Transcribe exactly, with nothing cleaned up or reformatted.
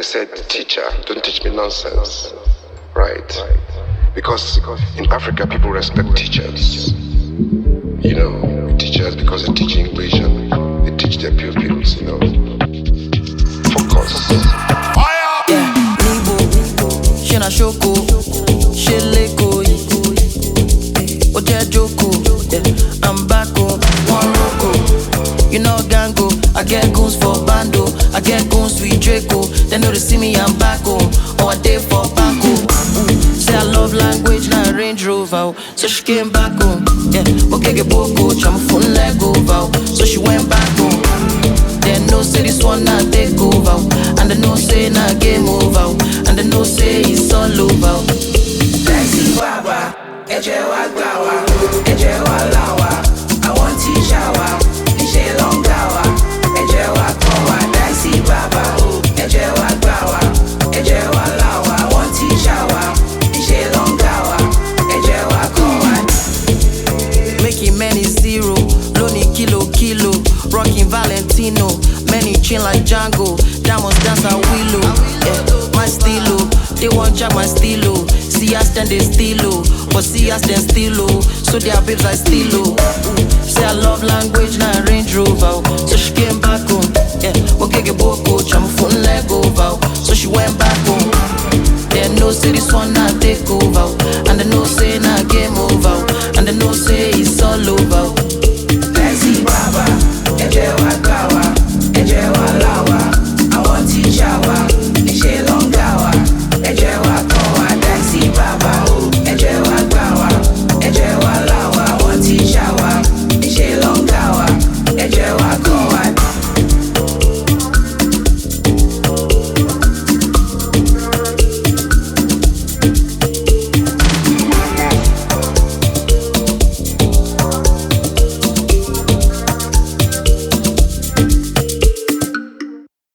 said, teacher, don't teach me nonsense. Right? Because in Africa, people respect teachers. You know, teachers because they teach English and they teach their pupils, you know. Focus. Yeah, Nibo, Shina Shoko, Sheleko, Oje Joko, yeah, I'm back on one Roko. You know Gango, I get goons for Bando, I get goons with Draco. They know they see me, I'm back home, or a day for Paco. Say I love language, now Range Rover, so she came back home. Yeah, okay, get Boko, I'm a phone leg over, so she went back home. They know say this one not take over, and they know say not game over, and they know say it's all over. Lexi Baba, Eje Wagbawa, Eje Walawa, I want to shower, Nishe Longawa, Eje Wagbawa, Lexi Baba, Eje Wagbawa, Eje Walawa, I want to shower, Nishe Longawa, Eje Wagbawa. Making many zero, lonely kilo kilo, rocking Valentino, many chin like Django, diamonds dance a willow, yeah, my stilo, they want jack my stilo, see us then they stilo, but see us then stilo, so their babes like stilo. Say I love language, now Range Rover, so she came back home, yeah, okay get Boko, I'm a phone Lego.